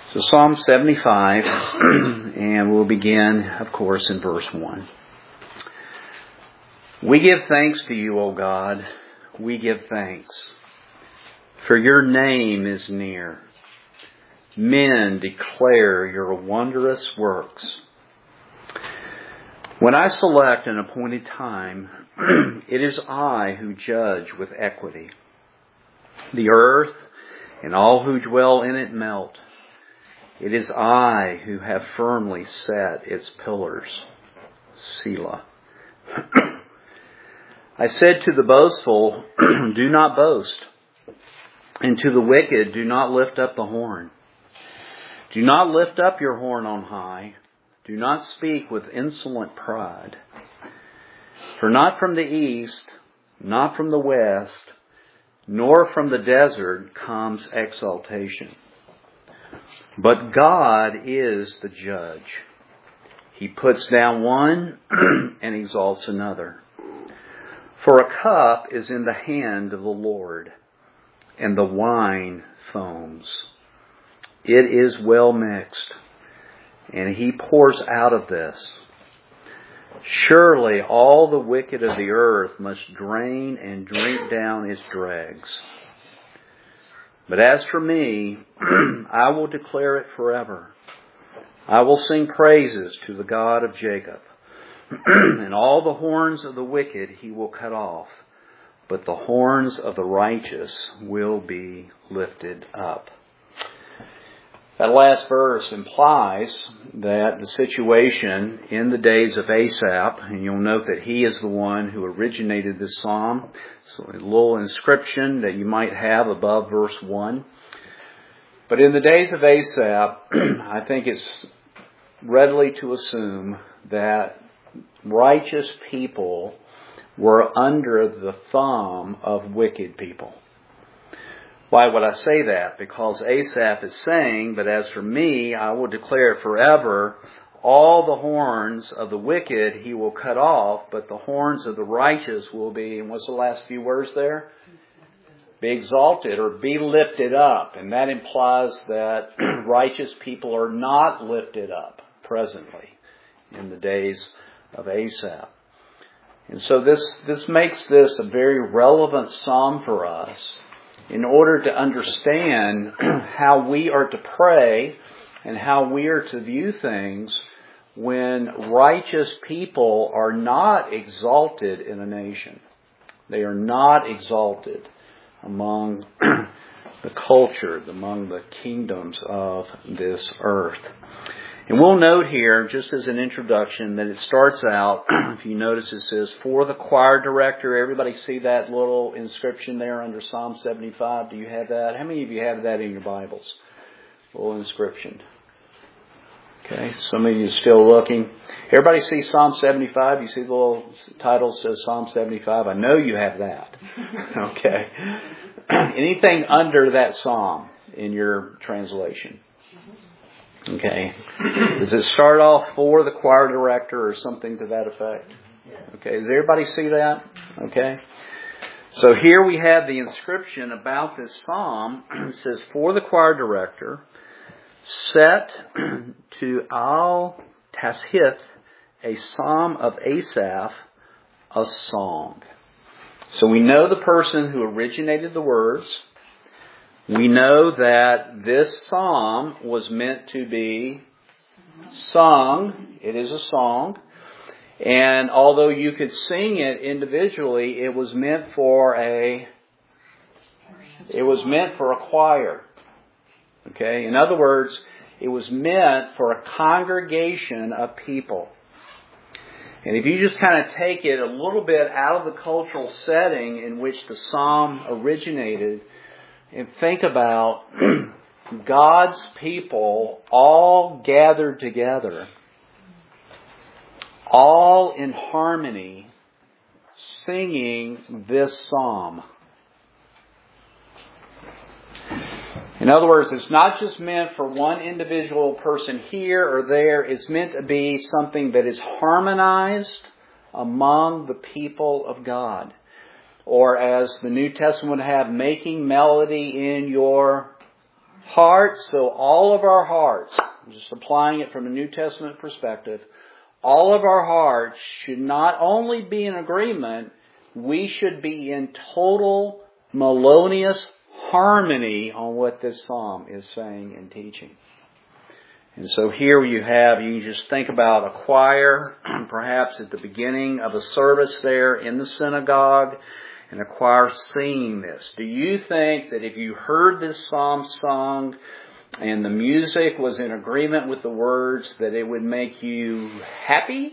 So Psalm 75, and we'll begin, of course, in verse 1. We give thanks to you, O God. We give thanks. For your name is near. Men declare your wondrous works. When I select an appointed time, it is I who judge with equity. The earth and all who dwell in it melt. It is I who have firmly set its pillars. Selah. I said to the boastful, do not boast. And to the wicked, do not lift up the horn. Do not lift up your horn on high. Do not speak with insolent pride. For not from the east, not from the west, nor from the desert comes exaltation. But God is the judge. He puts down one and exalts another. For a cup is in the hand of the Lord, and the wine foams. It is well mixed, and He pours out of this. Surely all the wicked of the earth must drain and drink down its dregs. But as for me, I will declare it forever. I will sing praises to the God of Jacob. And all the horns of the wicked He will cut off, but the horns of the righteous will be lifted up. That last verse implies that the situation in the days of Asaph, and you'll note that he is the one who originated this psalm. So a little inscription that you might have above verse 1. But in the days of Asaph, I think it's readily to assume that righteous people were under the thumb of wicked people. Why would I say that? Because Asaph is saying, but as for me, I will declare it forever. All the horns of the wicked He will cut off, but the horns of the righteous will be, and what's the last few words there? Be exalted or be lifted up. And that implies that righteous people are not lifted up presently in the days of Asaph. And so this makes this a very relevant psalm for us in order to understand how we are to pray and how we are to view things when righteous people are not exalted in a nation. They are not exalted among the culture, among the kingdoms of this earth. And we'll note here, just as an introduction, that it starts out, if you notice it says, for the choir director. Everybody see that little inscription there under Psalm 75? Do you have that? How many of you have that in your Bibles? Little inscription. Okay, some of you are still looking. Everybody see Psalm 75? You see the little title says Psalm 75? I know you have that. Okay. Anything under that psalm in your translation? Okay. Does it start off for the choir director or something to that effect? Okay. Does everybody see that? Okay. So here we have the inscription about this psalm. It says, for the choir director, set to Al-Tashith, a psalm of Asaph, a song. So we know the person who originated the words. We know that this psalm was meant to be sung. It is a song. And although you could sing it individually, it was meant for a choir. Okay? In other words, it was meant for a congregation of people. And if you just kind of take it a little bit out of the cultural setting in which the psalm originated, and think about God's people all gathered together, all in harmony, singing this psalm. In other words, it's not just meant for one individual person here or there. It's meant to be something that is harmonized among the people of God. Or as the New Testament would have, making melody in your Hearts, so all of our hearts, just applying it from a New Testament perspective, all of our hearts should not only be in agreement, we should be in total melodious harmony on what this psalm is saying and teaching. And so here you just think about a choir, perhaps at the beginning of a service there in the synagogue, and a choir singing this. Do you think that if you heard this psalm sung and the music was in agreement with the words, that it would make you happy?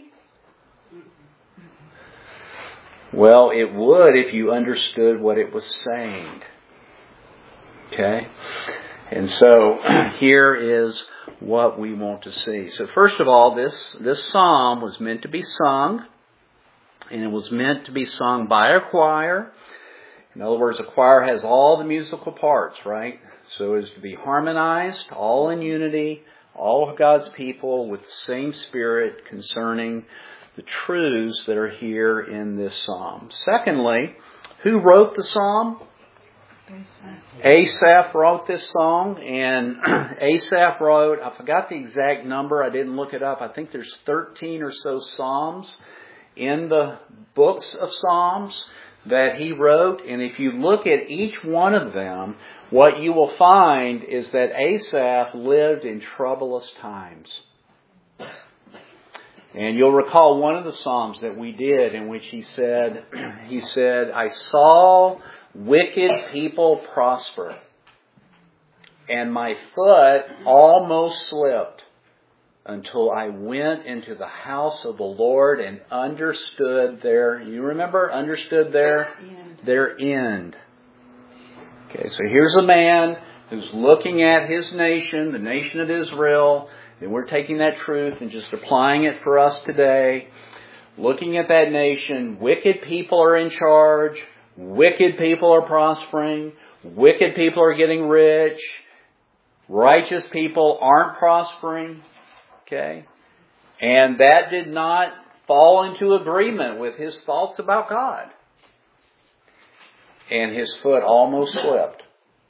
Well, it would if you understood what it was saying. Okay? And so here is what we want to see. So first of all, this psalm was meant to be sung, and it was meant to be sung by a choir. In other words, a choir has all the musical parts, right? So as to be harmonized, all in unity, all of God's people with the same spirit concerning the truths that are here in this psalm. Secondly, who wrote the psalm? Asaph wrote this song, and Asaph wrote, I forgot the exact number, I didn't look it up, I think there's 13 or so psalms in the books of Psalms that he wrote, and if you look at each one of them, what you will find is that Asaph lived in troublous times. And you'll recall one of the Psalms that we did in which he said, I saw wicked people prosper, and my foot almost slipped until I went into the house of the Lord and understood their end. Okay, so here's a man who's looking at his nation, the nation of Israel, and we're taking that truth and just applying it for us today. Looking at that nation, wicked people are in charge, wicked people are prospering, wicked people are getting rich, righteous people aren't prospering. Okay? And that did not fall into agreement with his thoughts about God. And his foot almost slipped.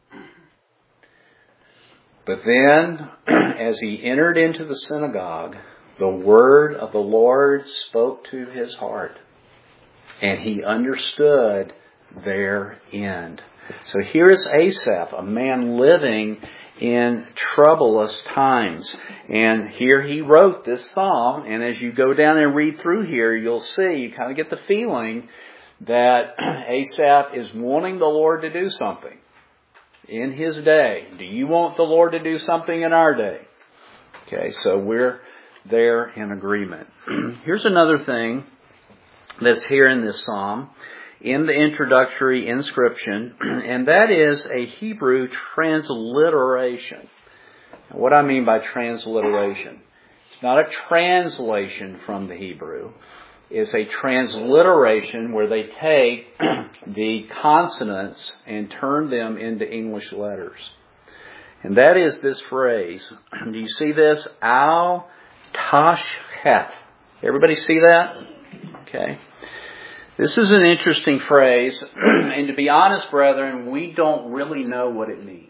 But then, as he entered into the synagogue, the word of the Lord spoke to his heart. And he understood their end. So here is Asaph, a man living in troublous times. And here he wrote this psalm. And as you go down and read through here, you'll see, you kind of get the feeling that Asaph is wanting the Lord to do something in his day. Do you want the Lord to do something in our day? Okay, so we're there in agreement. Here's another thing that's here in this psalm, in the introductory inscription, and that is a Hebrew transliteration. Now, what I mean by transliteration, it's not a translation from the Hebrew. It's a transliteration where they take the consonants and turn them into English letters. And that is this phrase. Do you see this? Al Tashcheth. Everybody see that? Okay. This is an interesting phrase, and to be honest, brethren, we don't really know what it means.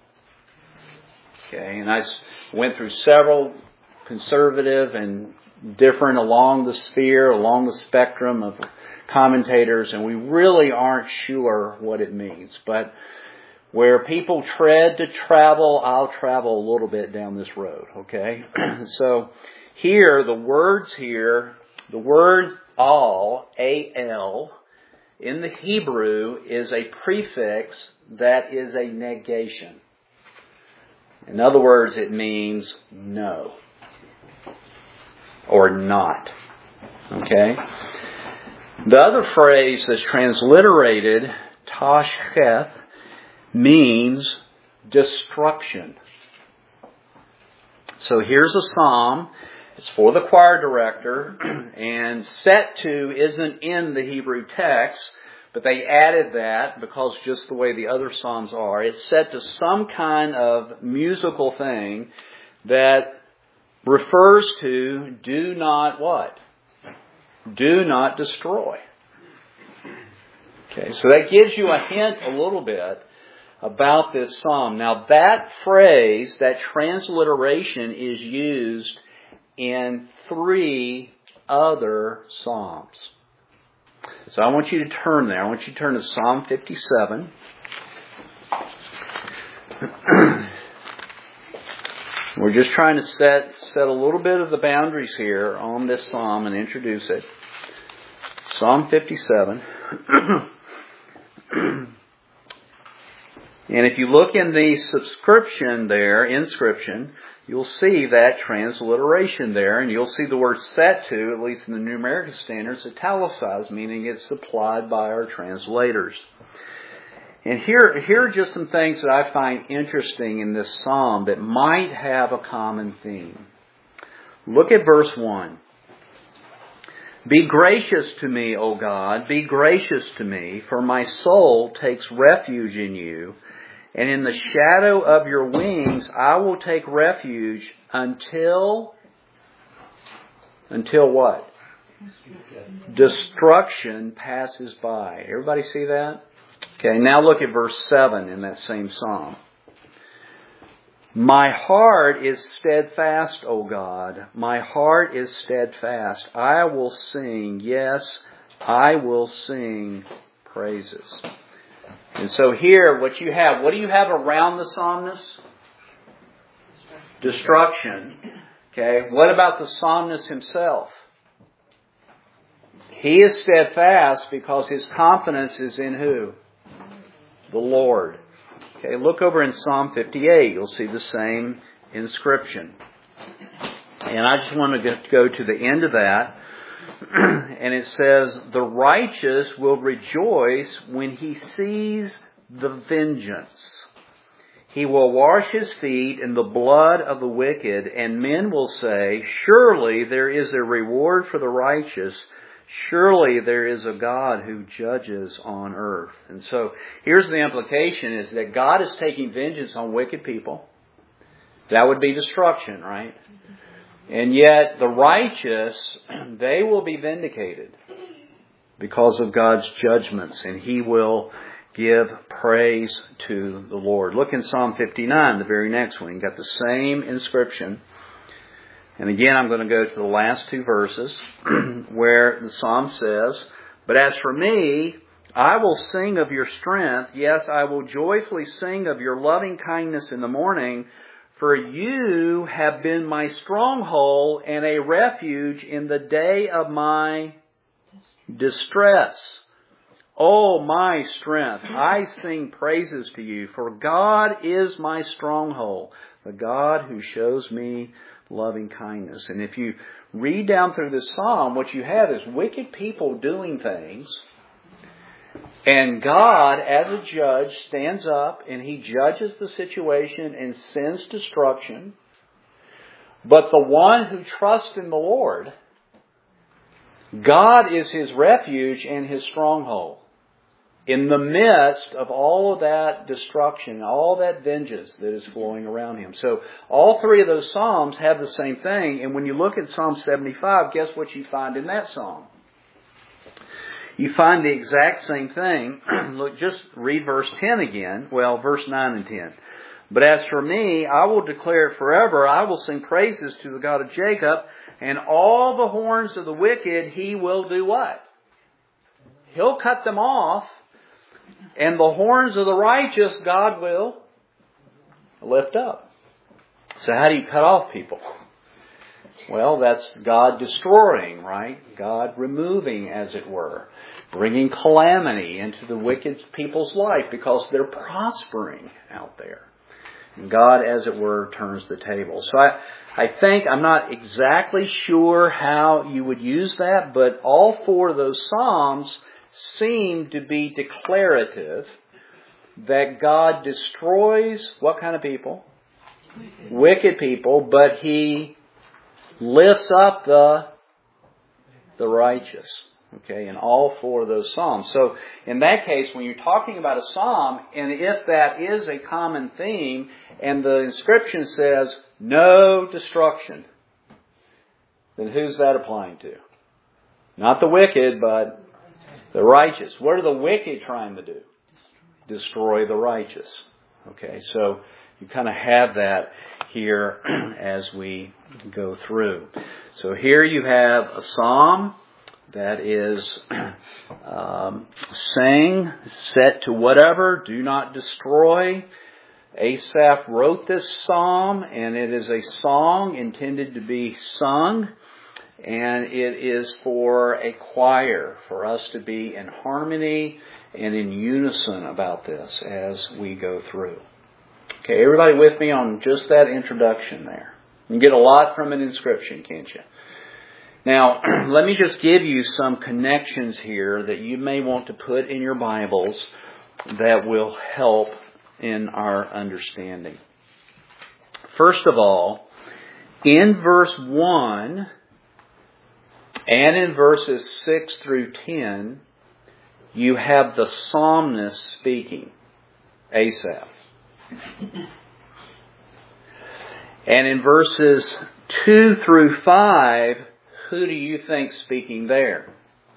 Okay, and I went through several conservative and different along the spectrum of commentators, and we really aren't sure what it means. But where people tread to travel, I'll travel a little bit down this road, okay? So here, the word al, A-L, in the Hebrew is a prefix that is a negation. In other words, it means no or not. Okay? The other phrase that's transliterated, Tashcheth, means destruction. So here's a psalm. It's for the choir director, and set to isn't in the Hebrew text, but they added that because just the way the other psalms are. It's set to some kind of musical thing that refers to do not what? Do not destroy. Okay, so that gives you a hint a little bit about this psalm. Now that phrase, that transliteration, is used in 3 other psalms. So I want you to turn there. I want you to turn to Psalm 57. We're just trying to set a little bit of the boundaries here on this psalm and introduce it. Psalm 57. And if you look in the inscription, you'll see that transliteration there, and you'll see the word set to, at least in the New American Standards, italicized, meaning it's supplied by our translators. And here are just some things that I find interesting in this psalm that might have a common theme. Look at verse 1. Be gracious to me, O God, be gracious to me, for my soul takes refuge in you, and in the shadow of your wings I will take refuge until what? Destruction passes by. Everybody see that? Okay, now look at verse 7 in that same psalm. My heart is steadfast, O God. My heart is steadfast. I will sing, yes, I will sing praises. And so here, what do you have around the psalmist? Destruction. Okay, what about the psalmist himself? He is steadfast because his confidence is in who? The Lord. Okay, look over in Psalm 58. You'll see the same inscription. And I just want to go to the end of that. And it says, the righteous will rejoice when he sees the vengeance. He will wash his feet in the blood of the wicked, and men will say, surely there is a reward for the righteous. Surely there is a God who judges on earth. And so here's the implication, is that God is taking vengeance on wicked people. That would be destruction, right? And yet the righteous, they will be vindicated because of God's judgments, and He will give praise to the Lord. Look in Psalm 59, the very next one. You've got the same inscription. And again, I'm going to go to the last 2 verses where the psalm says, but as for me, I will sing of your strength. Yes, I will joyfully sing of your loving kindness in the morning. For you have been my stronghold and a refuge in the day of my distress. Oh, my strength, I sing praises to you, for God is my stronghold, the God who shows me loving kindness. And if you read down through this psalm, what you have is wicked people doing things, and God, as a judge, stands up and He judges the situation and sends destruction. But the one who trusts in the Lord, God is his refuge and his stronghold. In the midst of all of that destruction, all that vengeance that is flowing around him. So all 3 of those Psalms have the same thing. And when you look at Psalm 75, guess what you find in that Psalm? You find the exact same thing. Look, just read verse 10 again. Well, verse 9 and 10. But as for me, I will declare it forever. I will sing praises to the God of Jacob. And all the horns of the wicked He will do what? He'll cut them off. And the horns of the righteous God will lift up. So how do you cut off people? Well, that's God destroying, right? God removing, as it were. Bringing calamity into the wicked people's life because they're prospering out there. And God, as it were, turns the table. So I think, I'm not exactly sure how you would use that, but all 4 of those Psalms seem to be declarative that God destroys what kind of people? Wicked people, but He lifts up the righteous. Okay, in all 4 of those Psalms. So in that case, when you're talking about a Psalm, and if that is a common theme, and the inscription says, no destruction, then who's that applying to? Not the wicked, but the righteous. What are the wicked trying to do? destroy the righteous. Okay, so you kind of have that here as we go through. So here you have a psalm that is sang, set to whatever, do not destroy. Asaph wrote this psalm, and it is a song intended to be sung, and it is for a choir, for us to be in harmony and in unison about this as we go through. Okay, everybody with me on just that introduction there? You can get a lot from an inscription, can't you? Now, let me just give you some connections here that you may want to put in your Bibles that will help in our understanding. First of all, in verse 1 and in verses 6 through 10, you have the psalmist speaking, Asaph. And in verses 2 through 5, who do you think speaking there?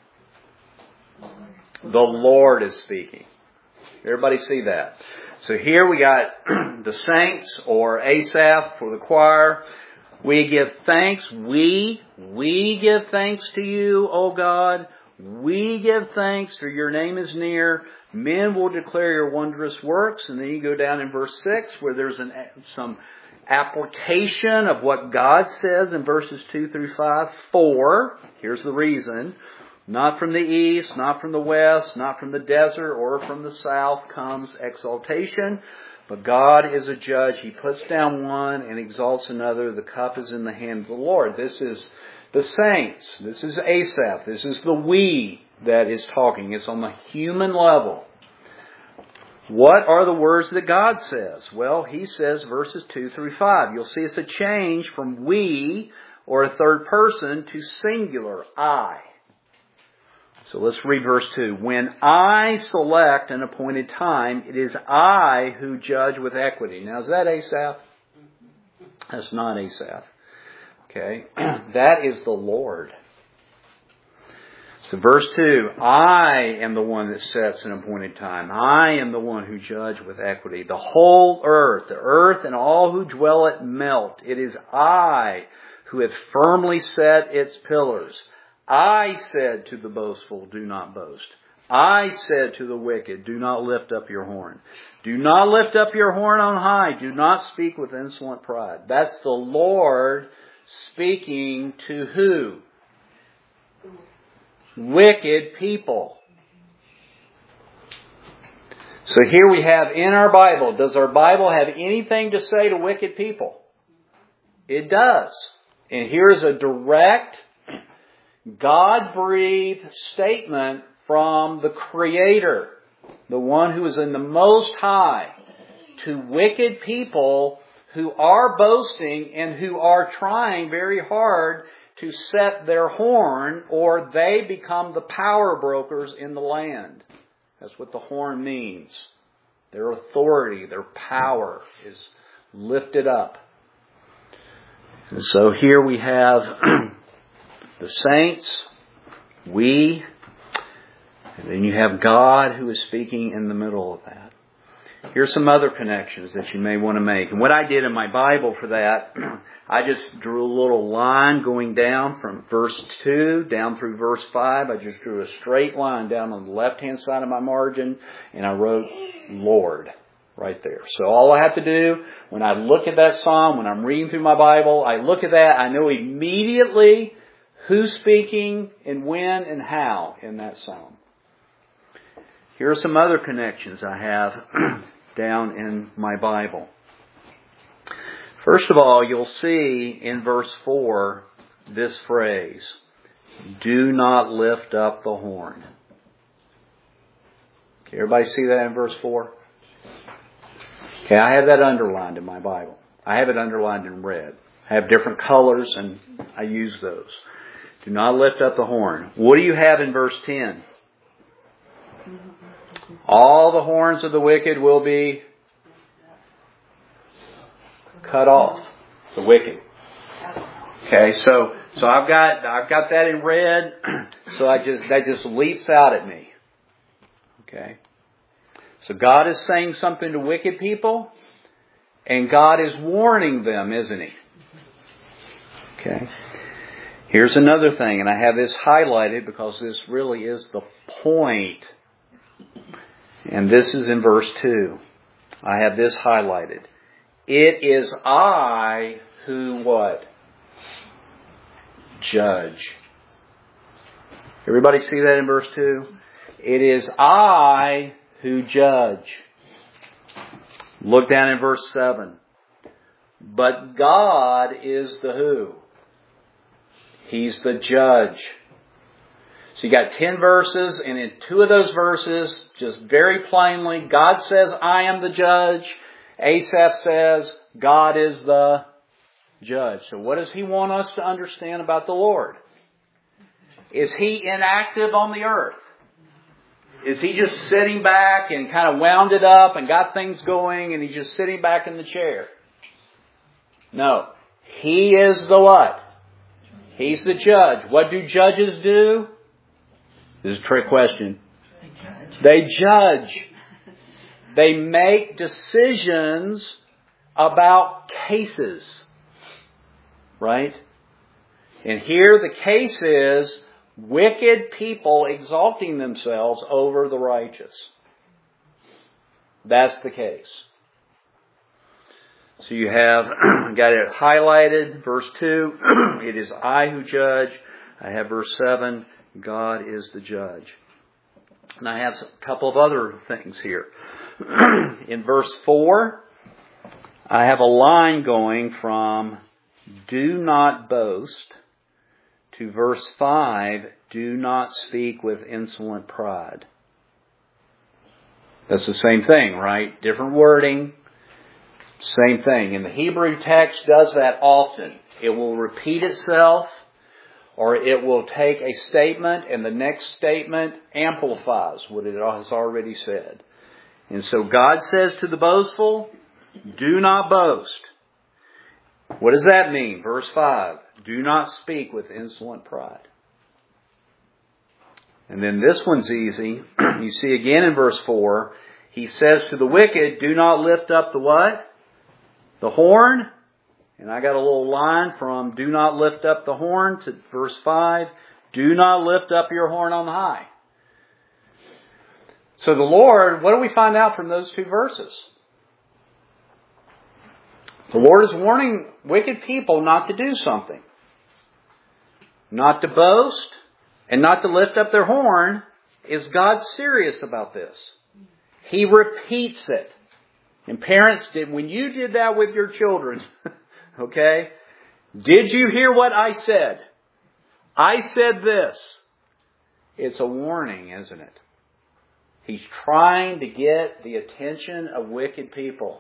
The Lord is speaking. Everybody see that? So here we got the saints, or Asaph for the choir. We give thanks. We give thanks to you, O God. We give thanks, for your name is near. Men will declare your wondrous works. And then you go down in verse 6 where there's some application of what God says in verses 2 through 5. For, here's the reason, not from the east, not from the west, not from the desert or from the south comes exaltation. But God is a judge. He puts down one and exalts another. The cup is in the hand of the Lord. This is the saints. This is Asaph. This is the we that is talking. It's on the human level. What are the words that God says? Well, He says verses 2 through 5. You'll see it's a change from we, or a third person, to singular, I. So let's read verse 2. When I select an appointed time, it is I who judge with equity. Now, is that Asaph? That's not Asaph. Okay. That is the Lord. So verse 2, I am the one that sets an appointed time. I am the one who judge with equity. The whole earth, the earth and all who dwell it melt. It is I who have firmly set its pillars. I said to the boastful, do not boast. I said to the wicked, do not lift up your horn. Do not lift up your horn on high. Do not speak with insolent pride. That's the Lord speaking to who? Wicked people. So here we have in our Bible, does our Bible have anything to say to wicked people? It does. And here's a direct, God-breathed statement from the Creator, the one who is in the Most High, to wicked people who are boasting and who are trying very hard to set their horn, or they become the power brokers in the land. That's what the horn means. Their authority, their power is lifted up. And so here we have the saints, we, and then you have God who is speaking in the middle of that. Here's some other connections that you may want to make. And what I did in my Bible for that, I just drew a little line going down from verse 2 down through verse 5. I just drew a straight line down on the left-hand side of my margin, and I wrote Lord right there. So all I have to do when I look at that psalm, when I'm reading through my Bible, I look at that, I know immediately who's speaking and when and how in that psalm. Here are some other connections I have down in my Bible. First of all, you'll see in verse 4 this phrase, do not lift up the horn. Okay, everybody see that in verse 4? Okay, I have that underlined in my Bible. I have it underlined in red. I have different colors and I use those. Do not lift up the horn. What do you have in verse 10? All the horns of the wicked will be cut off. The wicked. Okay, so I've got that in red. So that just leaps out at me. Okay. So God is saying something to wicked people, and God is warning them, isn't He? Okay. Here's another thing, and I have this highlighted because this really is the point. And this is in verse 2. I have this highlighted. It is I who what? Judge. Everybody see that in verse 2? It is I who judge. Look down in verse 7. But God is the who? He's the judge. So you got 10 verses, and in 2 of those verses, just very plainly, God says, I am the judge. Asaph says, God is the judge. So what does he want us to understand about the Lord? Is He inactive on the earth? Is He just sitting back and kind of wound it up and got things going and He's just sitting back in the chair? No. He is the what? He's the judge. What do judges do? This is a trick question. They judge. They make decisions about cases. Right? And here the case is wicked people exalting themselves over the righteous. That's the case. So you have got it highlighted. Verse 2, it is I who judge. I have verse 7, God is the judge. And I have a couple of other things here. In verse 4, I have a line going from do not boast to verse 5, do not speak with insolent pride. That's the same thing, right? Different wording. Same thing. And the Hebrew text does that often. It will repeat itself, or it will take a statement and the next statement amplifies what it has already said. And so God says to the boastful, do not boast. What does that mean? Verse 5, do not speak with insolent pride. And then this one's easy. You see again in verse 4, He says to the wicked, do not lift up the what? The horn. And I got a little line from do not lift up the horn to verse 5, do not lift up your horn on high. So the Lord, what do we find out from those 2 verses? The Lord is warning wicked people not to do something. Not to boast and not to lift up their horn. Is God serious about this? He repeats it. And parents, when you did that with your children, okay, did you hear what I said? I said this. It's a warning, isn't it? He's trying to get the attention of wicked people.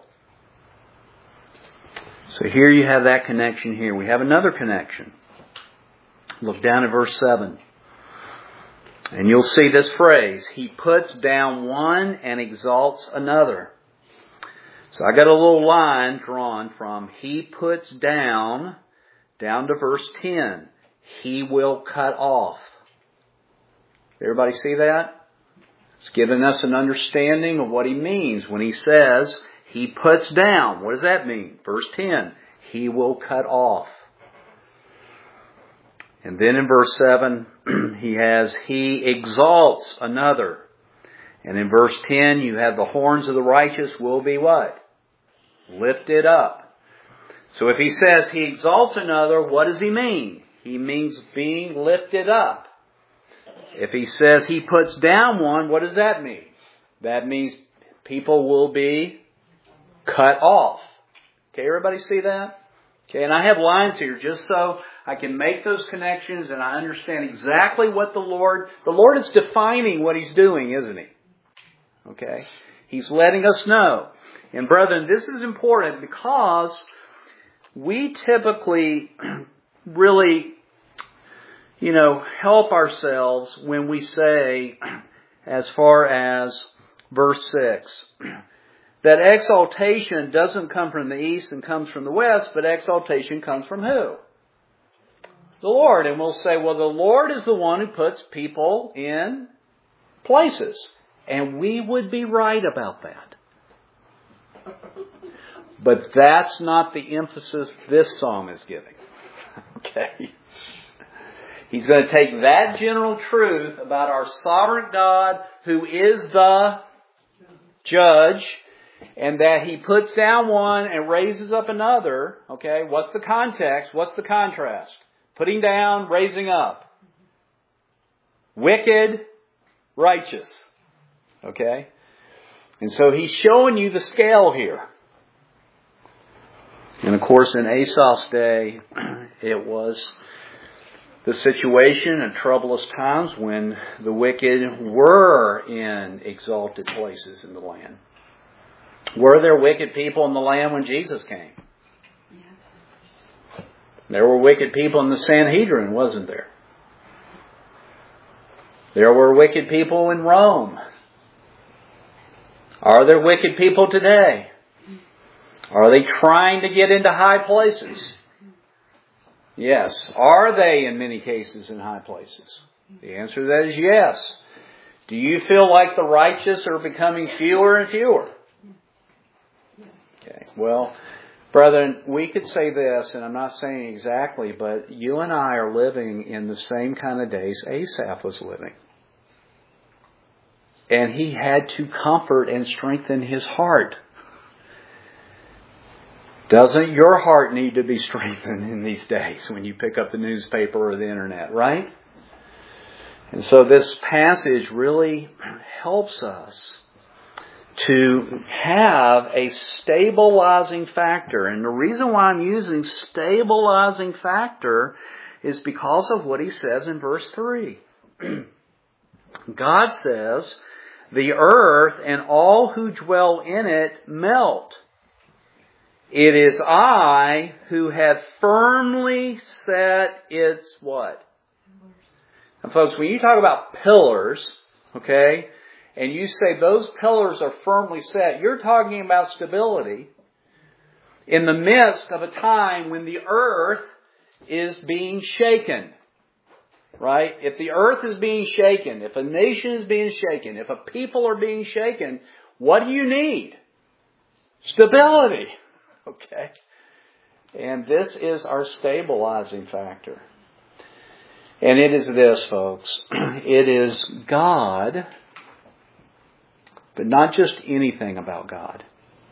So here you have that connection here. We have another connection. Look down at verse 7. And you'll see this phrase, He puts down one and exalts another. So I got a little line drawn from He puts down to verse 10. He will cut off. Everybody see that? It's giving us an understanding of what He means when He says He puts down. What does that mean? Verse 10, He will cut off. And then in verse 7, He exalts another. And in verse 10, you have the horns of the righteous will be what? Lifted up. So if He says He exalts another, what does He mean? He means being lifted up. If He says He puts down one, what does that mean? That means people will be cut off. Okay, everybody see that? Okay, and I have lines here just so I can make those connections and I understand exactly what the Lord is defining what He's doing, isn't He? Okay? He's letting us know. And brethren, this is important because we typically really, help ourselves when we say, as far as verse 6, that exaltation doesn't come from the east and comes from the west, but exaltation comes from who? The Lord. And we'll say, well, the Lord is the one who puts people in places. And we would be right about that. But that's not the emphasis this psalm is giving. Okay? He's going to take that general truth about our sovereign God, who is the judge, and that He puts down one and raises up another. Okay? What's the context? What's the contrast? Putting down, raising up. Wicked, righteous. Okay? And so He's showing you the scale here. And of course, in Asaph's day, it was the situation in troublous times when the wicked were in exalted places in the land. Were there wicked people in the land when Jesus came? Yes. There were wicked people in the Sanhedrin, wasn't there? There were wicked people in Rome. Are there wicked people today? Are they trying to get into high places? Yes. Are they in many cases in high places? The answer to that is yes. Do you feel like the righteous are becoming fewer and fewer? Okay. Well, brethren, we could say this, and I'm not saying exactly, but you and I are living in the same kind of days Asaph was living. And he had to comfort and strengthen his heart. Doesn't your heart need to be strengthened in these days when you pick up the newspaper or the internet, right? And so this passage really helps us to have a stabilizing factor. And the reason why I'm using stabilizing factor is because of what he says in verse 3. God says, "The earth and all who dwell in it melt. It is I who have firmly set its" what? And folks, when you talk about pillars, okay, and you say those pillars are firmly set, you're talking about stability in the midst of a time when the earth is being shaken. Right? If the earth is being shaken, if a nation is being shaken, if a people are being shaken, what do you need? Stability. Okay? And this is our stabilizing factor. And it is this, folks. It is God, but not just anything about God,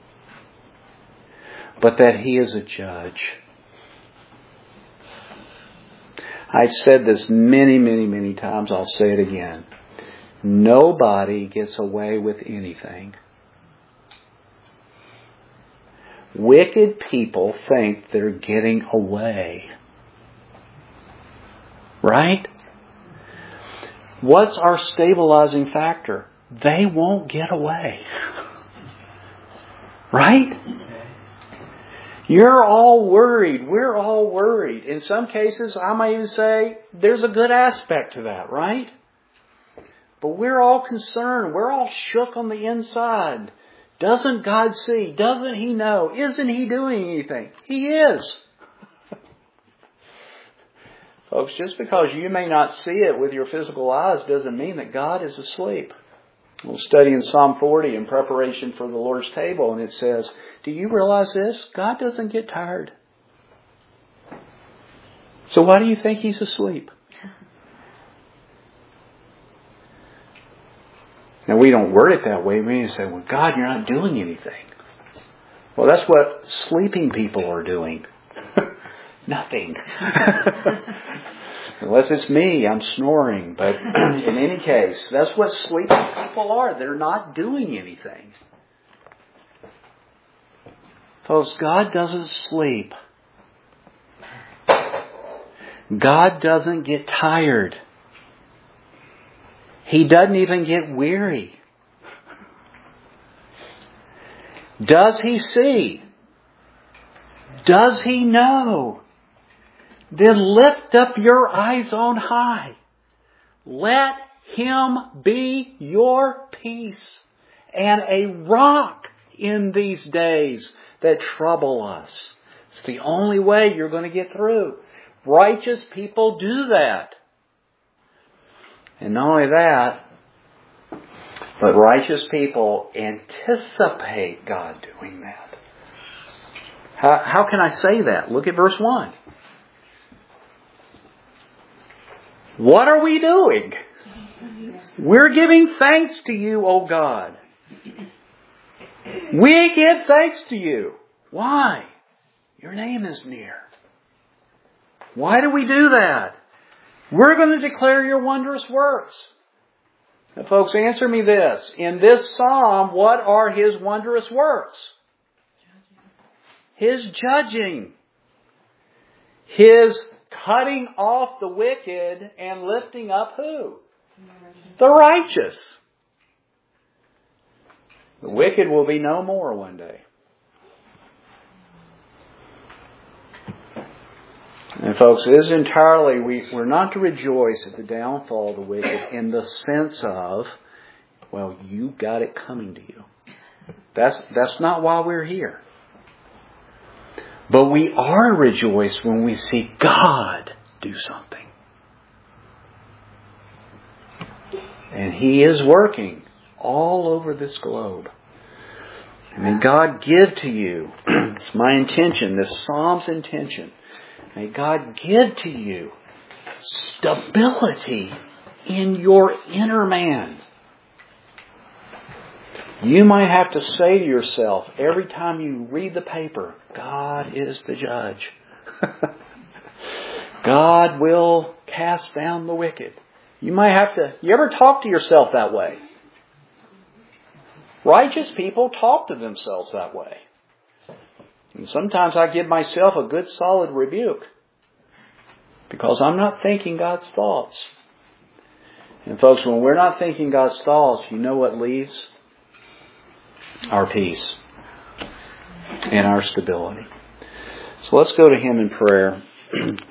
but that He is a judge. I've said this many, many, many times. I'll say it again. Nobody gets away with anything. Wicked people think they're getting away. Right? What's our stabilizing factor? They won't get away. Right? You're all worried. We're all worried. In some cases, I might even say there's a good aspect to that, right? But we're all concerned. We're all shook on the inside. Doesn't God see? Doesn't He know? Isn't He doing anything? He is. Folks, just because you may not see it with your physical eyes doesn't mean that God is asleep. We'll study in Psalm 40 in preparation for the Lord's table, and it says, do you realize this? God doesn't get tired. So why do you think He's asleep? Now, we don't word it that way. We say, well, God, you're not doing anything. Well, that's what sleeping people are doing. Nothing. Unless it's me, I'm snoring. But in any case, that's what sleeping people are. They're not doing anything. Folks, God doesn't sleep. God doesn't get tired. He doesn't even get weary. Does He see? Does He know? Then lift up your eyes on high. Let Him be your peace and a rock in these days that trouble us. It's the only way you're going to get through. Righteous people do that. And not only that, But righteous people anticipate God doing that. How can I say that? Look at verse 1. What are we doing? We're giving thanks to you, O God. We give thanks to you. Why? Your name is near. Why do we do that? We're going to declare your wondrous works. Now, folks, answer me this. In this psalm, what are His wondrous works? His judging. His cutting off the wicked and lifting up who? The righteous. The wicked will be no more one day. And folks, it is entirely, we're not to rejoice at the downfall of the wicked in the sense of, well, you got it coming to you. That's not why we're here. But we are rejoiced when we see God do something. And He is working all over this globe. And may God give to you, it's my intention, this Psalm's intention, may God give to you stability in your inner man. You might have to say to yourself every time you read the paper, God is the judge. God will cast down the wicked. You might have to, you ever talk to yourself that way? Righteous people talk to themselves that way. And sometimes I give myself a good solid rebuke because I'm not thinking God's thoughts. And folks, when we're not thinking God's thoughts, you know what leaves? Our peace and our stability. So let's go to Him in prayer.